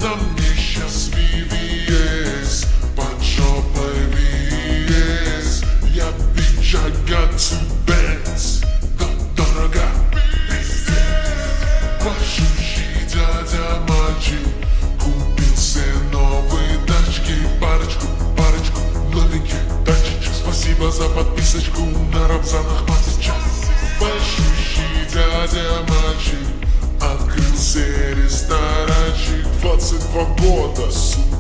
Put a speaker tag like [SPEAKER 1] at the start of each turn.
[SPEAKER 1] годом несчастливее, под жопой вес. Я bitch, I got two bands, да дорого, пошущий дядя мальчик купил себе новые тачки, парочку новеньких тачечек. Спасибо за подписочку на Рамзана Ахматовича. Пошущий дядя мальчик открыл себе ресторанчик. 22 года, сука.